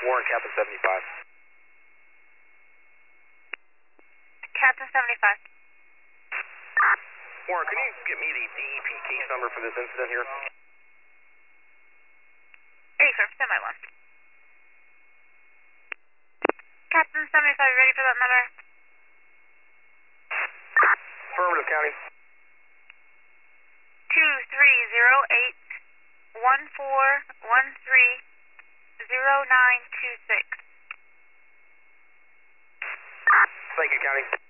Warren, Captain 75. Captain 75. Warren, can you get me the DEP case number for this incident here? Hey, sir, stand by one. Captain 75, ready for that number? Affirmative, County. 2308-1413-0926. Thank you, County.